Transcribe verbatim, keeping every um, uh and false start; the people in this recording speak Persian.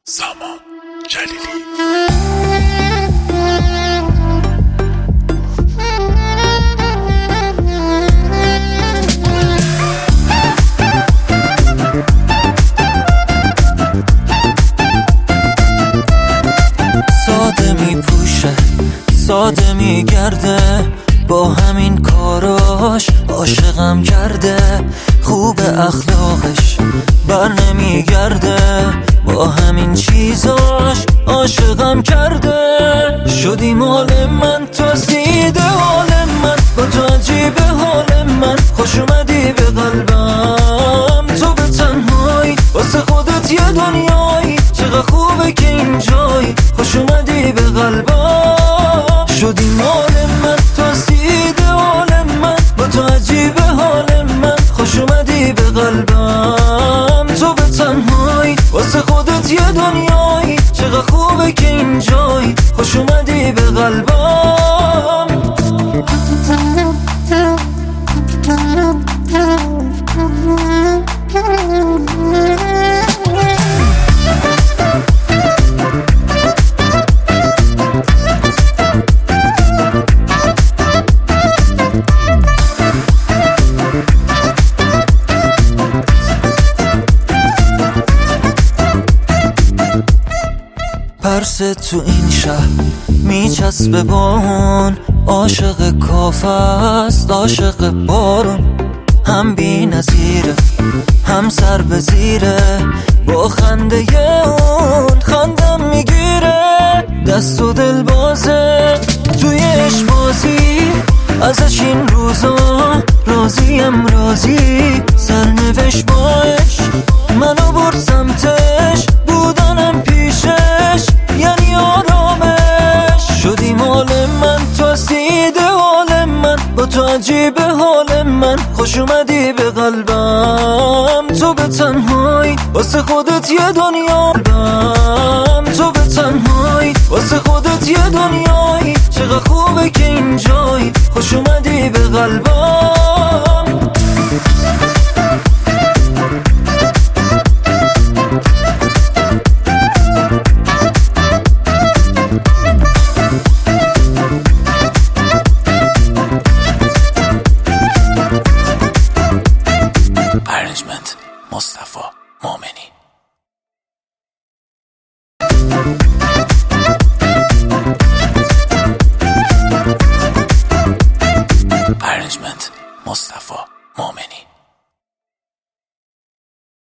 سامان جلیلی. ساده می پوشه ساده می گرده، با همین کاراش عاشقم کرده. خوب اخلاقش بر نمی گرده، با همین چیزاش عاشقم کرده. شدی مال من، تو دیده حال من، با تو عجیبه حال من. خوش اومدی به قلبم، تو به تنهایی واسه خودت یه دنیایی. چقدر خوبه که اینجایی، خوش اومدی به قلبم. شدی مال من، تو دیده حال من، با تو عجیبه حال من. خوش اومدی به قلبم، تو به تنهایی واسه خودت یه دنیایی. چقدر خوبه که اینجایی، خوش اومدی به قلبم. پرس تو این شهر میچسبه بارون، عاشق کافه است عاشق بارون. هم بی نظیره هم سر به زیره، با خنده اون خندم میگیره. دست و دل بازه توی عشق بازی، ازش این روزا راضیم راضی. سرنوشت با عشق منو برد سمتش، بودنم پیشش یعنی آرامش. شدی مال من، تو دیده حال من، با تو عجیبه حال من. خوش اومدی به قلبم، تو به تنهایی واسه خودت یه دنیا. تو به تنهایی واسه خودت یه دنیایی. چقدر خوبه که اینجایی، خوش اومدی به قلبم. Arrangement مصطفی مومنی.